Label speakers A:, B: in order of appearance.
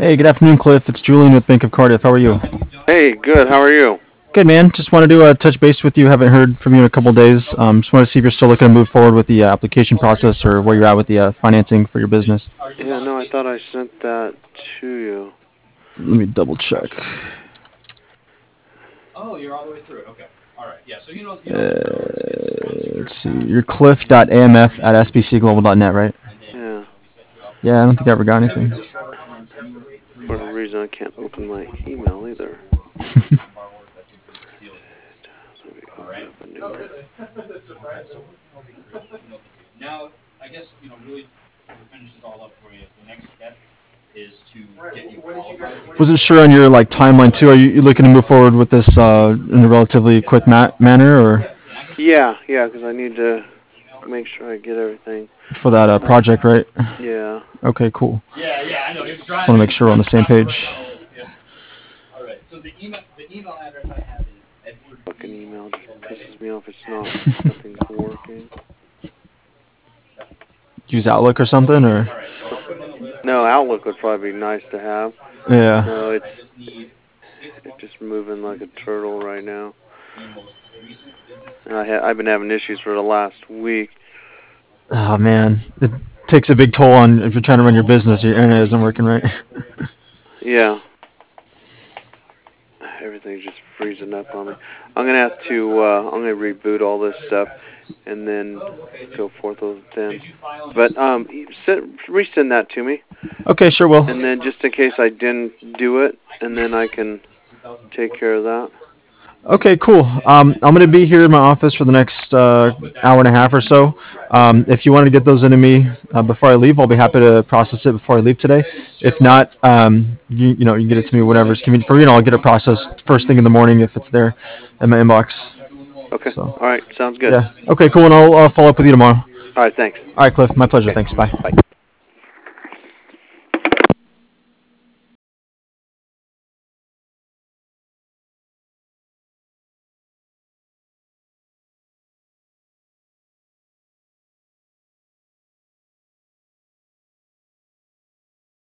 A: Hey, good afternoon, Cliff. It's Julian with Bank of Cardiff. How are you?
B: Hey, good. How are you?
A: Good, man. Just wanted to touch base with you. Haven't heard from you in a couple days. Just want to see if you're still looking to move forward with the application process or where you're at with the financing for your business.
B: Yeah, no, I thought I sent that to you.
A: Let me double check. Let's see. You're cliff.amf at sbcglobal.net, right?
B: Yeah,
A: Yeah, I don't think I ever got anything.
B: for whatever reason I can't open my email either. Let me open up a new one.
A: Wasn't sure on your timeline too. Are you looking to move forward with this in a relatively quick manner, or
B: Yeah, because I need to make sure I get everything.
A: for that project, right?
B: Yeah,
A: Okay, cool. Just want to make sure we're on the same page.
B: fucking email just pisses me off. Nothing's working.
A: Use Outlook or something, or
B: No, Outlook would probably be nice to have.
A: yeah.
B: No, it's just moving like a turtle right now. And I've been having issues for the last week.
A: Oh man, it takes a big toll on if you're trying to run your business. Your internet isn't working right.
B: Yeah, everything's just freezing up on me. I'm gonna have to. I'm gonna reboot all this stuff, and then so forth with then. But resend that to me,
A: Okay, sure will.
B: and then just in case I didn't do it, and then I can take care of that.
A: Okay, cool. I'm gonna be here in my office for the next hour and a half or so. If you want to get those into me before I leave, I'll be happy to process it before I leave today. If not, you can get it to me whenever's convenient for you, and I'll get it processed first thing in the morning if it's there in my inbox.
B: Okay.
A: So
B: All right. Sounds good.
A: yeah. Okay, cool, and I'll follow up with you tomorrow.
B: All right. Thanks.
A: All right, Cliff. My pleasure.
B: Okay.
A: Thanks. Bye.
B: Bye.